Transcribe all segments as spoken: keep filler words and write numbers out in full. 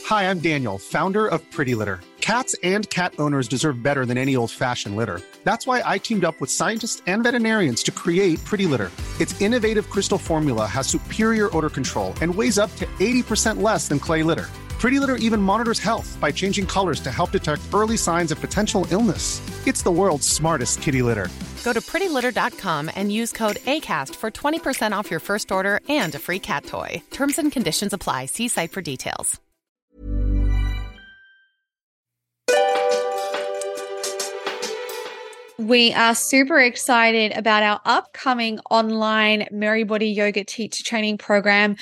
Hi, I'm Daniel, founder of Pretty Litter. Cats and cat owners deserve better than any old-fashioned litter. That's why I teamed up with scientists and veterinarians to create Pretty Litter. Its innovative crystal formula has superior odor control and weighs up to eighty percent less than clay litter. Pretty Litter even monitors health by changing colors to help detect early signs of potential illness. It's the world's smartest kitty litter. Go to pretty litter dot com and use code ACAST for twenty percent off your first order and a free cat toy. Terms and conditions apply. See site for details. We are super excited about our upcoming online Merrybody Yoga Teacher Training Program.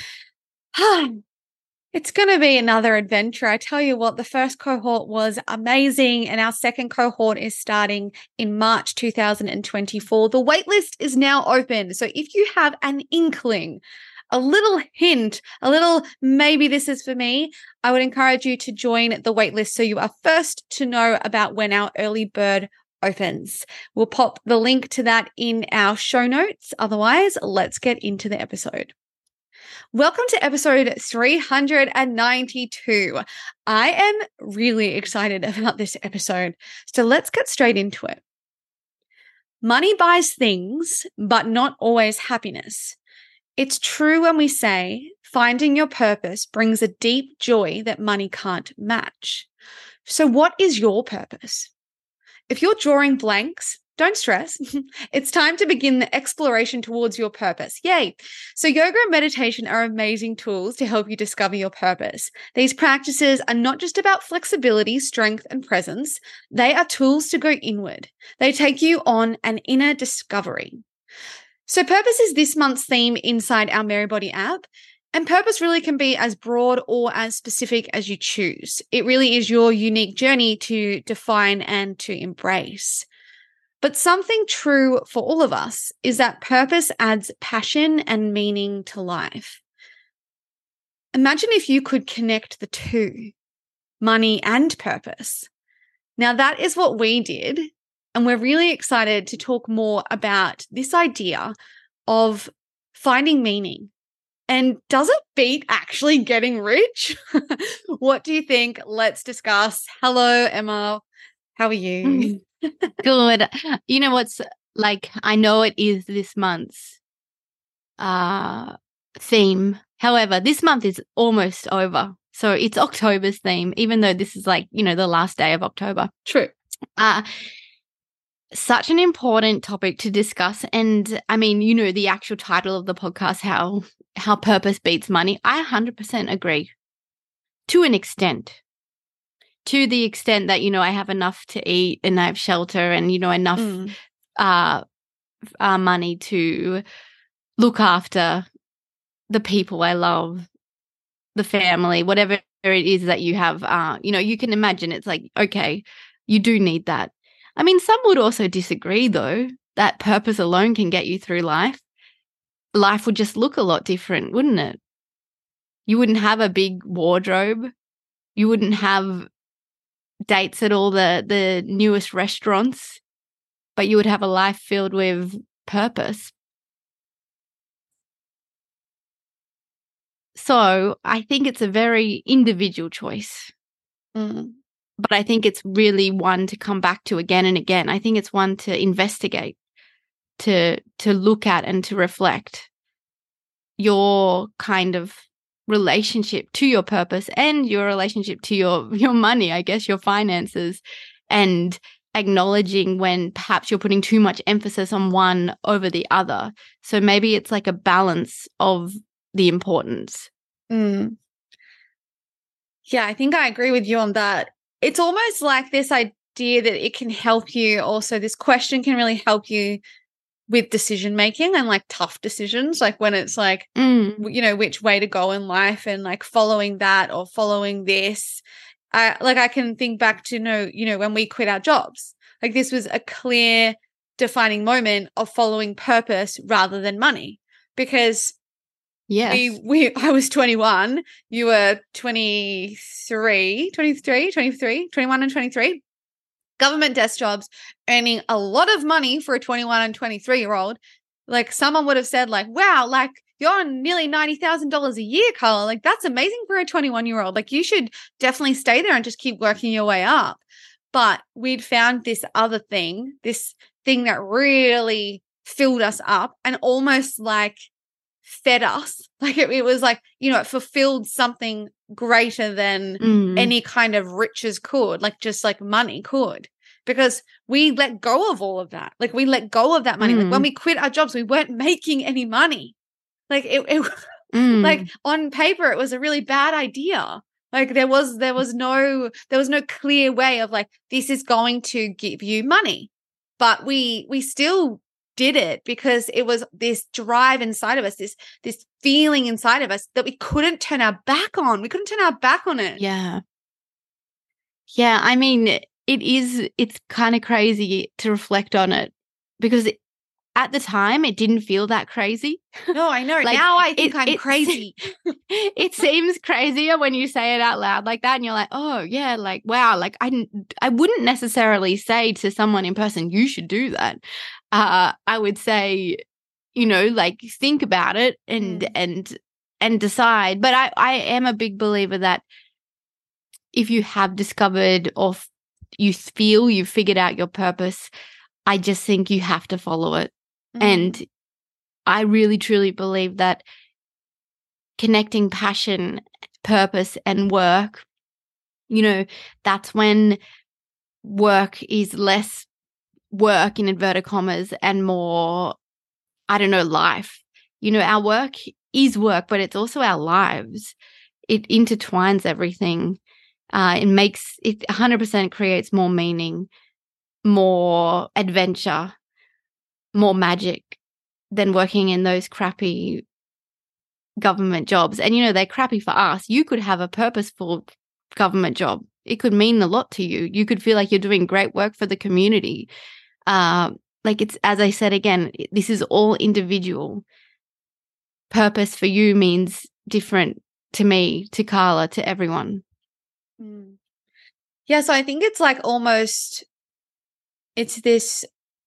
It's going to be another adventure. I tell you what, the first cohort was amazing, and our second cohort is starting in March two thousand twenty-four. The waitlist is now open. So if you have an inkling, a little hint, a little maybe this is for me, I would encourage you to join the waitlist so you are first to know about when our early bird opens. We'll pop the link to that in our show notes. Otherwise, let's get into the episode. Welcome to episode three hundred ninety-two. I am really excited about this episode, so let's get straight into it. Money buys things, but not always happiness. It's true when we say finding your purpose brings a deep joy that money can't match. So what is your purpose? If you're drawing blanks, don't stress. It's time to begin the exploration towards your purpose. Yay. So yoga and meditation are amazing tools to help you discover your purpose. These practices are not just about flexibility, strength, and presence. They are tools to go inward. They take you on an inner discovery. So purpose is this month's theme inside our Merrybody app. And purpose really can be as broad or as specific as you choose. It really is your unique journey to define and to embrace. But something true for all of us is that purpose adds passion and meaning to life. Imagine if you could connect the two, money and purpose. Now that is what we did, and we're really excited to talk more about this idea of finding meaning. And does it beat actually getting rich? What do you think? Let's discuss. Hello, Emma. How are you? Good. You know what's like, I know it is this month's uh, theme. However, this month is almost over. So it's October's theme, even though this is like, you know, the last day of October. True. Uh, such an important topic to discuss. And I mean, you know, the actual title of the podcast, how how purpose beats money. I one hundred percent agree to an extent. To the extent that, you know, I have enough to eat and I have shelter and, you know, enough mm. uh, uh, money to look after the people I love, the family, whatever it is that you have. Uh, you know, you can imagine it's like, okay, you do need that. I mean, some would also disagree, though, that purpose alone can get you through life. Life would just look a lot different, wouldn't it? You wouldn't have a big wardrobe. You wouldn't have dates at all the, the newest restaurants, but you would have a life filled with purpose. So I think it's a very individual choice. Mm. But I think it's really one to come back to again and again. I think it's one to investigate, to to look at and to reflect your kind of relationship to your purpose and your relationship to your, your money, I guess, your finances, and acknowledging when perhaps you're putting too much emphasis on one over the other. So maybe it's like a balance of the importance. Mm. Yeah, I think I agree with you on that. It's almost like this idea that it can help you also, this question can really help you with decision making and like tough decisions, like when it's like, mm. you know, which way to go in life and like following that or following this. I, like I can think back to, you know, you know, when we quit our jobs, like this was a clear defining moment of following purpose rather than money, because yes. we, we, I was twenty-one, you were twenty-three, twenty-three, twenty-three, twenty-one and twenty-three. Government desk jobs, earning a lot of money for a twenty-one and twenty-three year old. Like someone would have said like, wow, like you're on nearly ninety thousand dollars a year, Carla. Like, that's amazing for a twenty-one-year-old. Like, you should definitely stay there and just keep working your way up. But we'd found this other thing, this thing that really filled us up and almost like fed us. Like it, it was like, you know, it fulfilled something greater than Mm. any kind of riches could, like just like money could, because we let go of all of that. Like we let go of that money. Mm. Like when we quit our jobs, we weren't making any money. Like it, it Mm. like on paper, it was a really bad idea. Like there was, there was no, there was no clear way of like, this is going to give you money, but we, we still did it because it was this drive inside of us, this, this feeling inside of us that we couldn't turn our back on. We couldn't turn our back on it. Yeah. Yeah. I mean, it is, it's kind of crazy to reflect on it because it, at the time, it didn't feel that crazy. No, I know. Like, now I think it- I'm it- crazy. It seems crazier when you say it out loud like that, and you're like, "Oh, yeah, like wow." Like I, n- I wouldn't necessarily say to someone in person, "You should do that." Uh, I would say, you know, like think about it and Mm. and and decide. But I, I am a big believer that if you have discovered or f- you feel you've figured out your purpose, I just think you have to follow it. Mm. And I really, truly believe that connecting passion, purpose, and work, you know, that's when work is less work in inverted commas and more, I don't know, life. You know, our work is work, but it's also our lives. It intertwines everything. Uh, it makes, it one hundred percent creates more meaning, more adventure, more magic than working in those crappy government jobs. And, you know, they're crappy for us. You could have a purposeful government job. It could mean a lot to you. You could feel like you're doing great work for the community. Uh, like it's, as I said again, this is all individual. Purpose for you means different to me, to Carla, to everyone. Mm. Yeah, so I think it's like almost, it's this,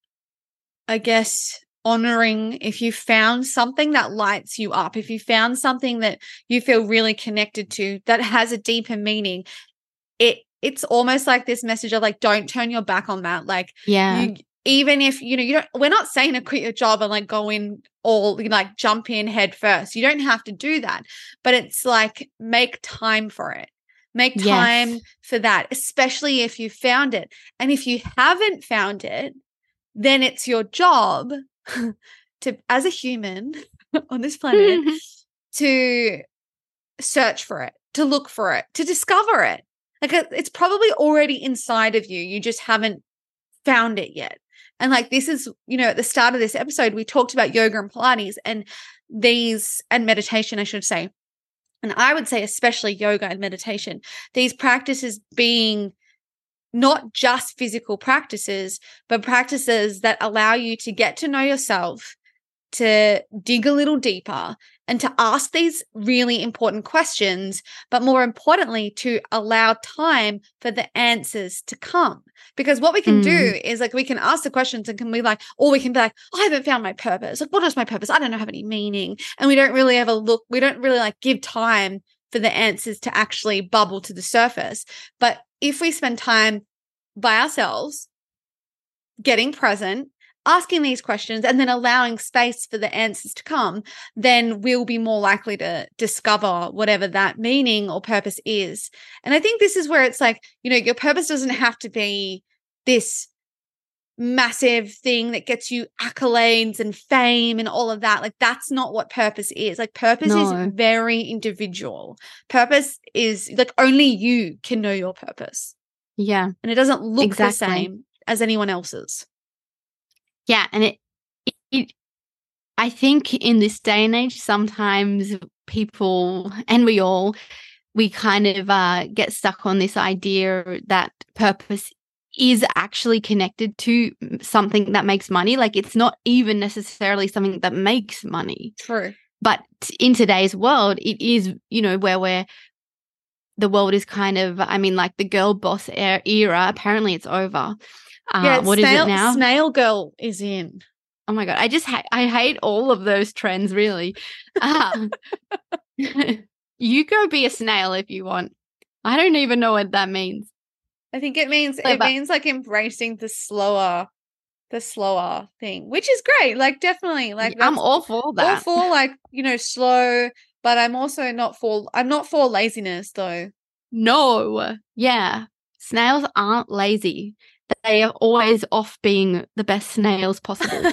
I guess, honoring if you found something that lights you up, if you found something that you feel really connected to that has a deeper meaning, it it's almost like this message of like, don't turn your back on that. Like, Yeah. you, even if, you know, you don't, we're not saying to quit your job and like go in all, like jump in head first. You don't have to do that, but it's like, make time for it. Make time Yes. for that, especially if you found it. And if you haven't found it, then it's your job to, as a human on this planet, to search for it, to look for it, to discover it. Like it's probably already inside of you. You just haven't found it yet. And like this is, you know, at the start of this episode, we talked about yoga and Pilates and these, and meditation, I should say. And I would say especially yoga and meditation, these practices being not just physical practices, but practices that allow you to get to know yourself, to dig a little deeper, and to ask these really important questions, but more importantly, to allow time for the answers to come. Because what we can Mm. do is like, we can ask the questions and can be like, or we can be like, I haven't found my purpose. Like, what is my purpose? I don't know, have any meaning. And we don't really ever look, we don't really like give time for the answers to actually bubble to the surface. But if we spend time by ourselves, getting present, asking these questions, and then allowing space for the answers to come, then we'll be more likely to discover whatever that meaning or purpose is. And I think this is where it's like, you know, your purpose doesn't have to be this massive thing that gets you accolades and fame and all of that. Like that's not what purpose is. Like purpose No. is very individual. Purpose is like only you can know your purpose. Yeah. And it doesn't look Exactly. the same as anyone else's. Yeah. And it, it, it, I think in this day and age, sometimes people, and we all, we kind of uh, get stuck on this idea that purpose is actually connected to something that makes money. Like it's not even necessarily something that makes money. True. But in today's world, it is, you know, where we're, the world is kind of, I mean, like the girl boss era, apparently it's over. Uh, Yeah, what is snail, it now? Snail Girl is in. Oh my God. I just, ha- I hate all of those trends, really. Uh, you go be a snail if you want. I don't even know what that means. I think it means, So, it but- means like embracing the slower, the slower thing, which is great. Like definitely like I'm that's all for that. all for like, you know, slow, but I'm also not for, I'm not for laziness though. No. Yeah. Snails aren't lazy. They are always off being the best snails possible.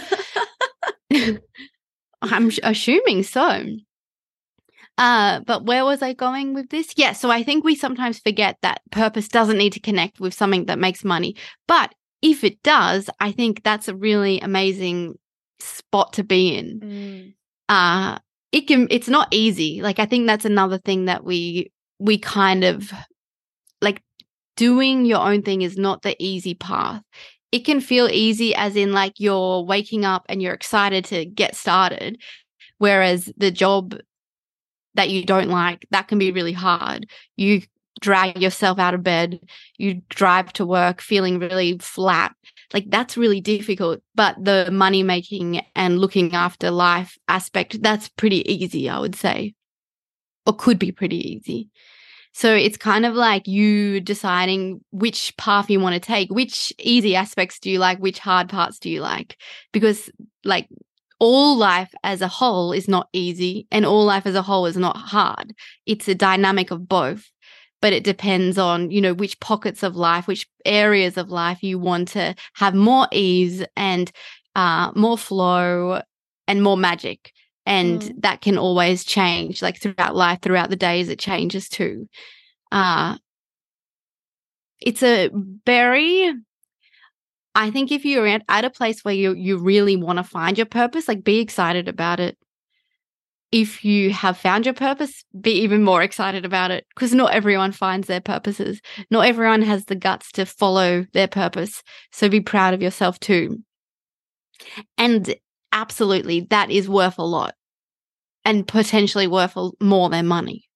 I'm sh- assuming so. Uh, but where was I going with this? Yeah, so I think we sometimes forget that purpose doesn't need to connect with something that makes money. But if it does, I think that's a really amazing spot to be in. Mm. Uh, it can it's not easy. Like I think that's another thing that we we kind of like doing your own thing is not the easy path. It can feel easy as in like you're waking up and you're excited to get started, whereas the job that you don't like, that can be really hard. You drag yourself out of bed, you drive to work feeling really flat. Like that's really difficult. But the money making and looking after life aspect, that's pretty easy, I would say, or could be pretty easy. So it's kind of like you deciding which path you want to take, which easy aspects do you like, which hard parts do you like? Because like all life as a whole is not easy and all life as a whole is not hard. It's a dynamic of both, but it depends on, you know, which pockets of life, which areas of life you want to have more ease and uh, more flow and more magic. And Mm. that can always change, like throughout life, throughout the days, it changes too. Uh, it's a very... I think if you're at, at a place where you you really want to find your purpose, like be excited about it. If you have found your purpose, be even more excited about it because not everyone finds their purposes. Not everyone has the guts to follow their purpose. So be proud of yourself too. And absolutely, that is worth a lot and potentially worth a, more than money.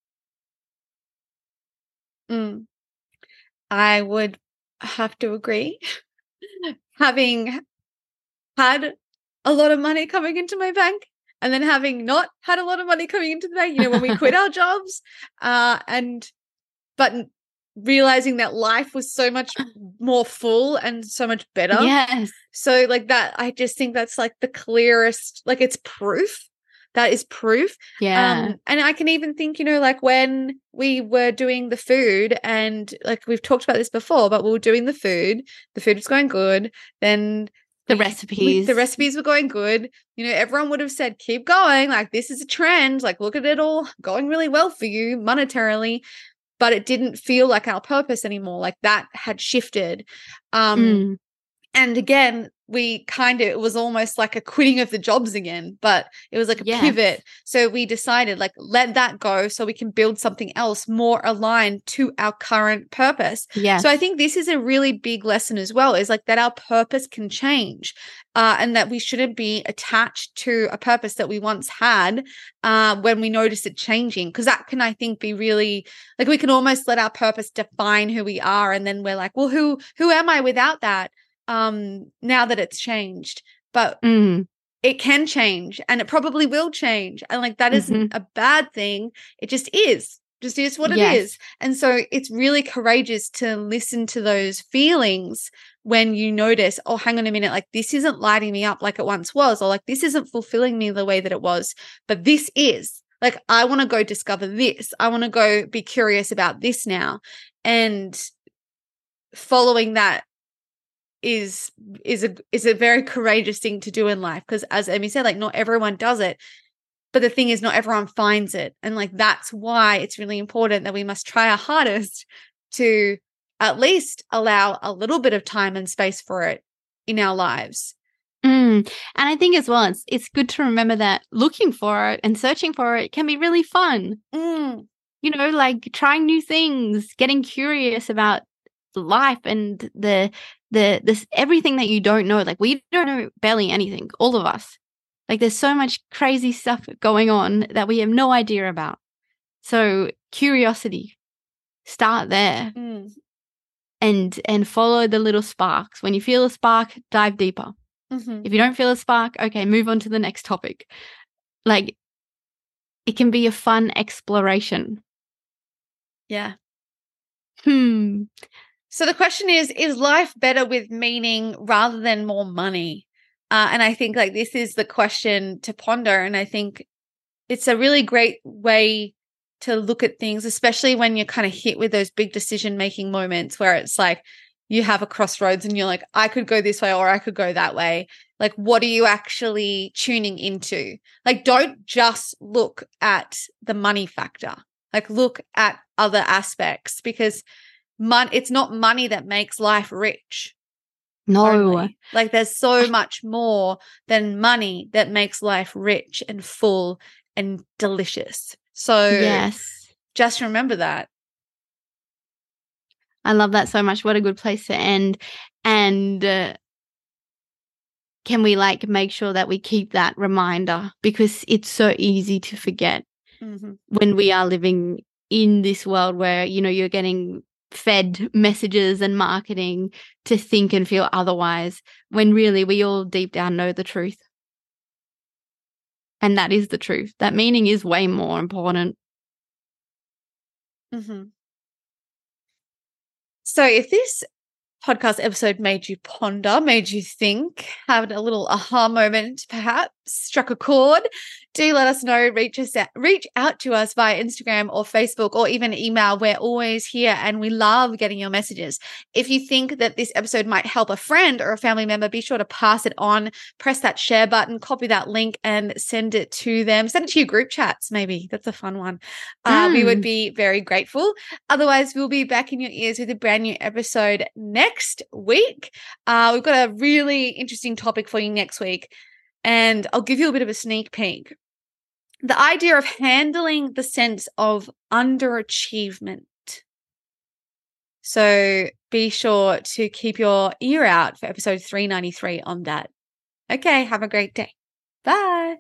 Mm. I would have to agree. Having had a lot of money coming into my bank and then having not had a lot of money coming into the bank, you know, when we quit our jobs, uh, and but realizing that life was so much more full and so much better. Yes. So like that, I just think that's like the clearest, like it's proof. That is proof. Yeah. Um, and I can even think, you know, like when we were doing the food and like we've talked about this before, but we were doing the food, the food was going good. Then The we- recipes. we- the recipes were going good. You know, everyone would have said, keep going. Like this is a trend. Like look at it all going really well for you monetarily. But it didn't feel like our purpose anymore. Like that had shifted. Um, Mm. And again, we kind of, it was almost like a quitting of the jobs again, but it was like a Yes. pivot. So we decided like, let that go so we can build something else more aligned to our current purpose. Yes. So I think this is a really big lesson as well, is like that our purpose can change, uh, and that we shouldn't be attached to a purpose that we once had uh, when we notice it changing. Because that can, I think, be really like we can almost let our purpose define who we are. And then we're like, well, who who am I without that? Um, now that it's changed, but Mm. it can change and it probably will change. And like, that isn't Mhm. a bad thing. It just is, just is what Yes. it is. And so it's really courageous to listen to those feelings when you notice, oh, hang on a minute, like this isn't lighting me up like it once was, or like this isn't fulfilling me the way that it was, but this is. Like, I want to go discover this. I want to go be curious about this now. And following that is is a is a very courageous thing to do in life, because as Emmy said, like not everyone does it, but the thing is not everyone finds it. And like that's why it's really important that we must try our hardest to at least allow a little bit of time and space for it in our lives. Mm. And I think as well, it's it's good to remember that looking for it and searching for it can be really fun. Mm. You know, like trying new things, getting curious about life and the the this everything that you don't know. Like we don't know barely anything, all of us. Like there's so much crazy stuff going on that we have no idea about. So curiosity, start there. Mm. and and follow the little sparks. When you feel a spark, dive deeper. Mm-hmm. If you don't feel a spark, okay, move on to the next topic. Like, it can be a fun exploration. Yeah. Hmm. So the question is, is life better with meaning rather than more money? Uh, and I think like this is the question to ponder. And I think it's a really great way to look at things, especially when you're kind of hit with those big decision-making moments where it's like you have a crossroads and you're like, I could go this way or I could go that way. Like, what are you actually tuning into? Like, don't just look at the money factor. Like, look at other aspects, because Mon- it's not money that makes life rich. No. Only. Like, there's so much more than money that makes life rich and full and delicious. So yes, just remember that. I love that so much. What a good place to end. And uh, can we like make sure that we keep that reminder, because it's so easy to forget Mm-hmm. when we are living in this world where, you know, you're getting fed messages and marketing to think and feel otherwise, when really we all deep down know the truth. And that is the truth. That meaning is way more important. Mm-hmm. So if this podcast episode made you ponder, made you think, had a little aha moment, perhaps struck a chord, do let us know. Reach us out, reach out to us via Instagram or Facebook or even email. We're always here and we love getting your messages. If you think that this episode might help a friend or a family member, be sure to pass it on, press that share button, copy that link and send it to them. Send it to your group chats, maybe. That's a fun one. Uh, Mm. We would be very grateful. Otherwise, we'll be back in your ears with a brand new episode next week. Uh, we've got a really interesting topic for you next week, and I'll give you a bit of a sneak peek. The idea of handling the sense of underachievement. So be sure to keep your ear out for episode three ninety-three on that. Okay, have a great day. Bye.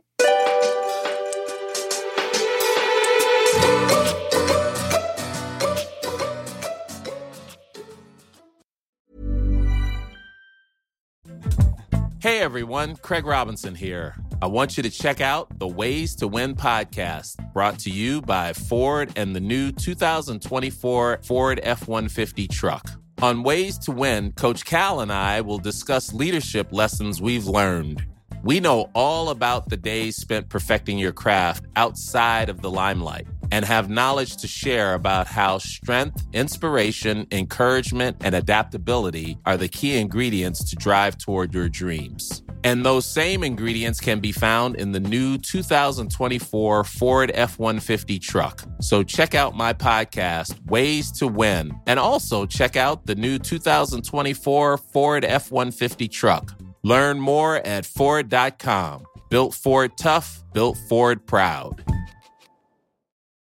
Hey everyone, Craig Robinson here. I want you to check out the Ways to Win podcast, brought to you by Ford and the new two thousand twenty-four Ford F one fifty truck. On Ways to Win, Coach Cal and I will discuss leadership lessons we've learned. We know all about the days spent perfecting your craft outside of the limelight and have knowledge to share about how strength, inspiration, encouragement, and adaptability are the key ingredients to drive toward your dreams. And those same ingredients can be found in the new two thousand twenty-four Ford F one fifty truck. So check out my podcast, Ways to Win, and also check out the new two thousand twenty-four Ford F one fifty truck. Learn more at Ford dot com. Built Ford tough, built Ford proud.